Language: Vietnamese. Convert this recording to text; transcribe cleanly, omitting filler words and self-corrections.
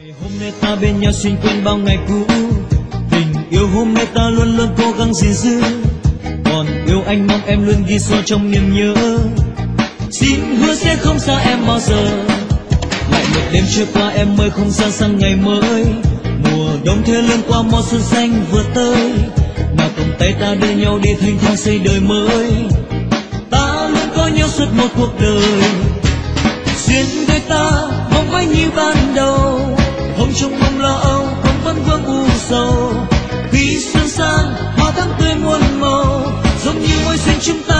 Hôm nay ta bên nhau xuyên quên bao ngày cũ, tình yêu hôm nay ta luôn luôn cố gắng gìn giữ. Còn yêu anh mong em luôn ghi sâu trong niềm nhớ. Xin hứa sẽ không xa em bao giờ. Lại một đêm trôi qua em mới không gian sang ngày mới. Mùa đông thế lưng qua mùa xuân xanh vừa tới. Nào cùng tay ta đưa nhau đi thanh thang xây đời mới. Ta luôn có nhau suốt một cuộc đời. Duyên đôi ta mong mãi như ban đầu. Không trong mong lo âu, không vẫn vương u sầu. Khi xuân sang, hoa thắm tươi muôn màu, giống như môi duyên chúng ta.